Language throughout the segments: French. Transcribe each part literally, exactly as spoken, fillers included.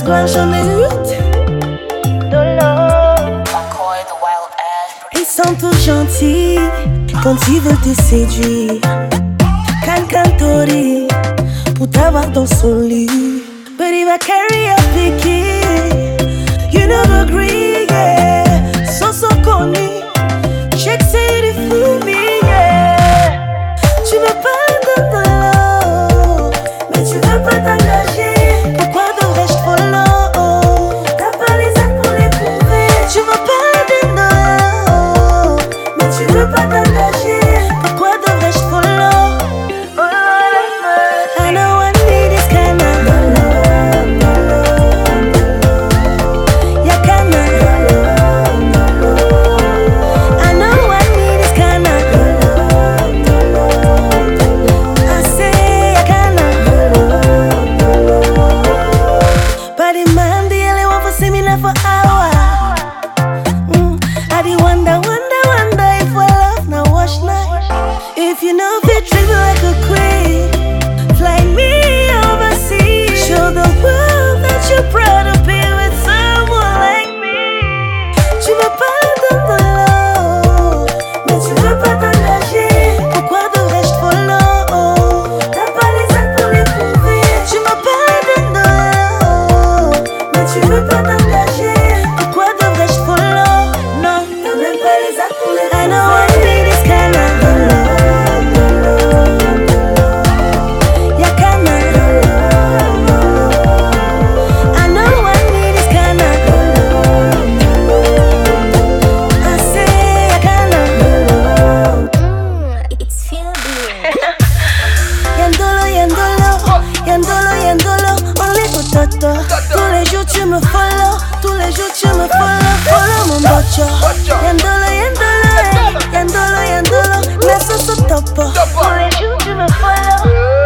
squad, j'en ai huit. Ils sont tous gentils quand ils veulent te séduire. Cancantori pour t'avoir dans son lit. But if I carry a picky, you never agree, yeah. So so connu, check c'est du fou, yeah. Tu veux pas de l'eau, mais tu veux pas t'engager. Pourquoi devrais-je te follow? T'as pas les actes pour les prouver. Tu veux pas de l'eau, mais tu veux pas t'engager. Pourquoi devrais-je te follow? I know I need this kind of tous les jours tu me follow, tous les jours tu me follow, follow mon bocho. Yandolo, yandolo, yandolo, yandolo, mais ça se topo. Tous les jours tu me follow.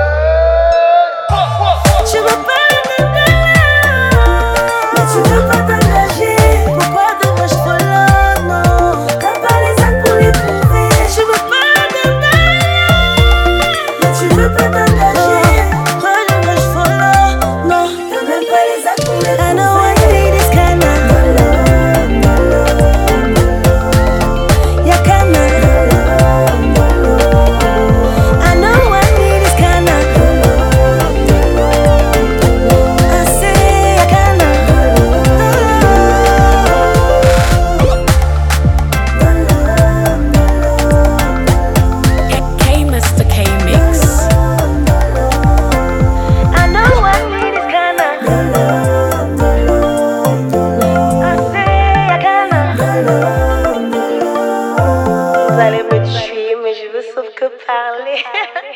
Tu veux pas m'engager, mais tu veux pas t'engager. Pourquoi devrais-je follow? Non, t'as pas les actes pour les prouver. Tu veux pas m'engager, mais tu veux pas t'engager. I know I need this kind of yeah, kind of. I know I need this kind of. I say I kind of. K Mister K Mix. I know I need this kind of. Vous allez me tuer, mais je veux sauf que parler.